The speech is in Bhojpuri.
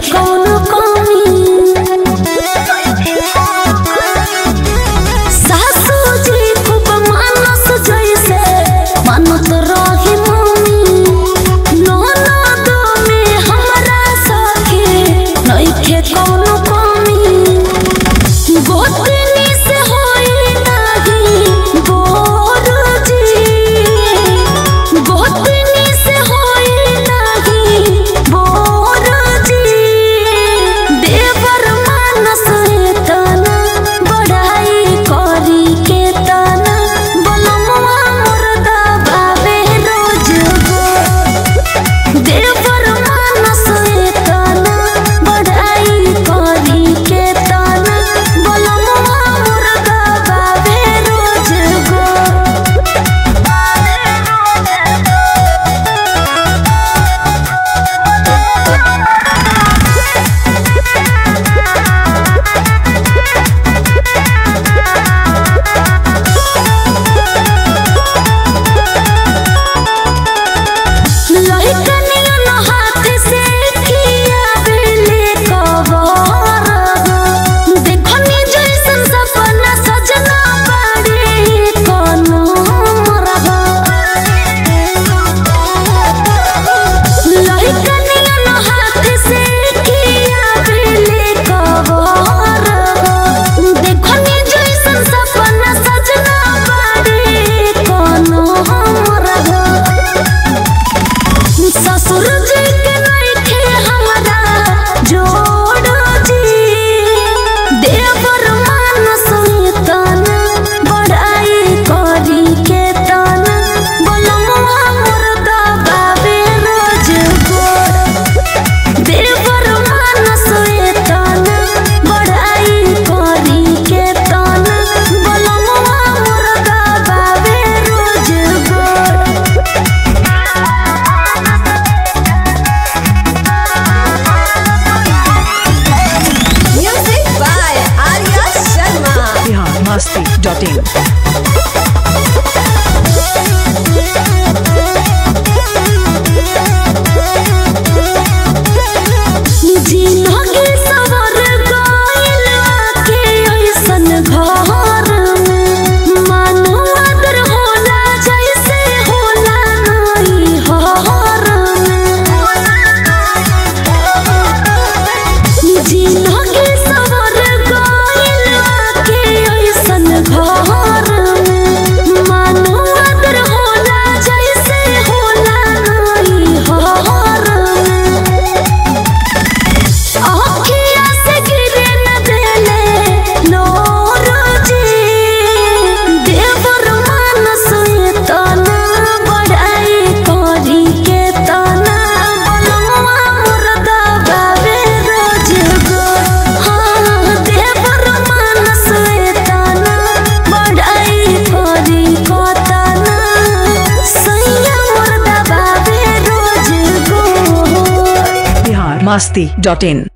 कौन कमी सासू जी खूब मानस जैसे मानत रही मम्मी ननद में हमरा सखी नइखे कौन कमी गोतनी से होई नाही बोर जी गोतनी से होई नाही बोर जी देवर मानस तना बढ़ाई करी के तना बलमुआ मुर्दा बाबे रोज गो देवर मानस तना बढ़ाई करी के तना बलमुआ मुर्दा बाबे रोज गो लइकनियन हाथ से खियावेले कबर देखनी जैसन सपना सजना बाड़े कोनो मरब लइकनियन हाथ से खियावेले कबर देखनी जैसन सपना सजना बाड़े कोनो मरब ससुर जी के नइखे हमरा जोड़ जी देवर मानस तना बढ़ाई करी के तना बलमुआ मुर्दा बाबे रोज गोड़ देवर मानस तना बढ़ाई करी के तना बलमुआ मुर्दा बाबे रोज गोड़ Music by Arya Sharma. biharmasti.in जिनगी सवर गइल आके ऐसन घर में मानो आदर होला जैसे होला नई हर में जिनगी सवर गइल आके ऐसन घर में मानो आदर होला जैसे होला नई हर में आँखिया से गिरे न देले नोर जी देवर मानस तना बढ़ाई करी के तना बलमुआ मुर्दा बाबे रोज गो हाँ देवर मानस तना बढ़ाई करी को तना सैया मुर्दा बाबे रोज गो biharmasti.in